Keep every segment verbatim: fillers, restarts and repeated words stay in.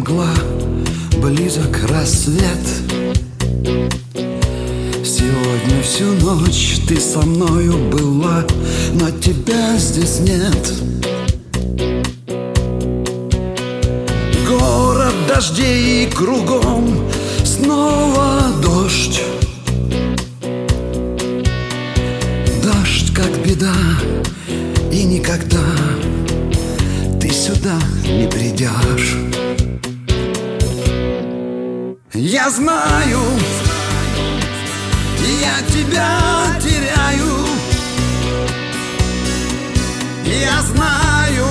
мгла, близок рассвет. Сегодня всю ночь ты со мною была, но тебя здесь нет. Город дождей, и кругом снова дождь. Дождь как беда, и никогда ты сюда не придешь. Я знаю, я тебя теряю. Я знаю,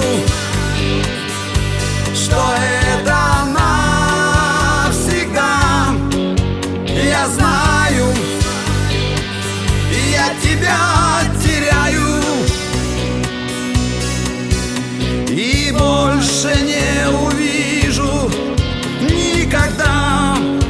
что это навсегда. Я знаю, я тебя теряю и больше не увижу никогда.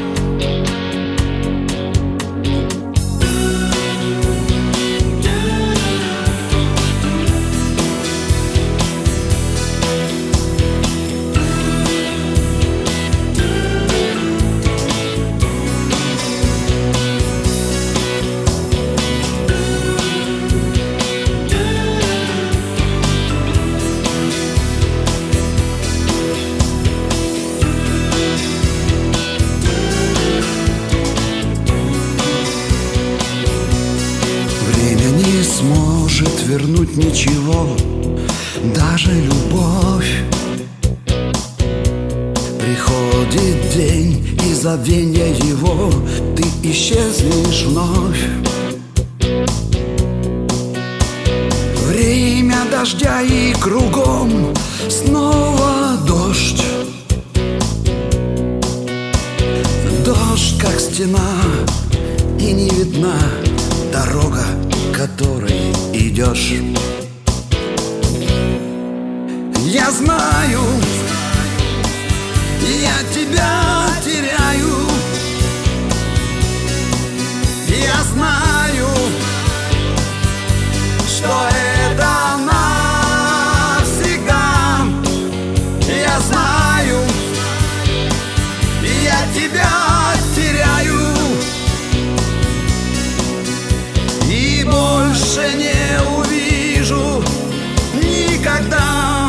Сможет вернуть ничего, даже любовь. Приходит день, и забвенья его ты исчезнешь вновь. Время дождя, и кругом снова дождь. Дождь как стена, и не видна дорога, которой идешь. Я знаю, я тебя теряю. Я знаю, что это навсегда. Я знаю, я тебя теряю и больше не увижу никогда.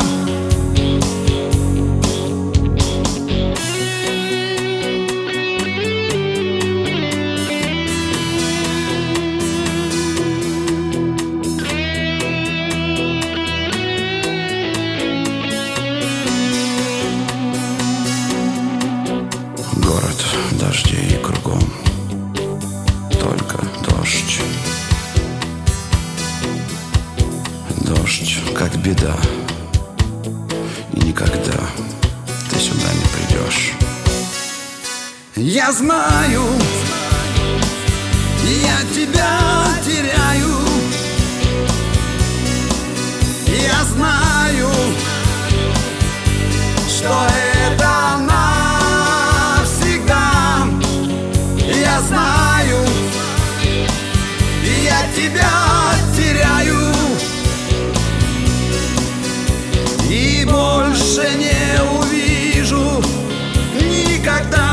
Город дождей кругом, только дождь. Дождь как беда, и никогда ты сюда не придешь. Я знаю, я тебя теряю. Я знаю, что это навсегда. Я знаю, я тебя теряю и больше не увижу никогда.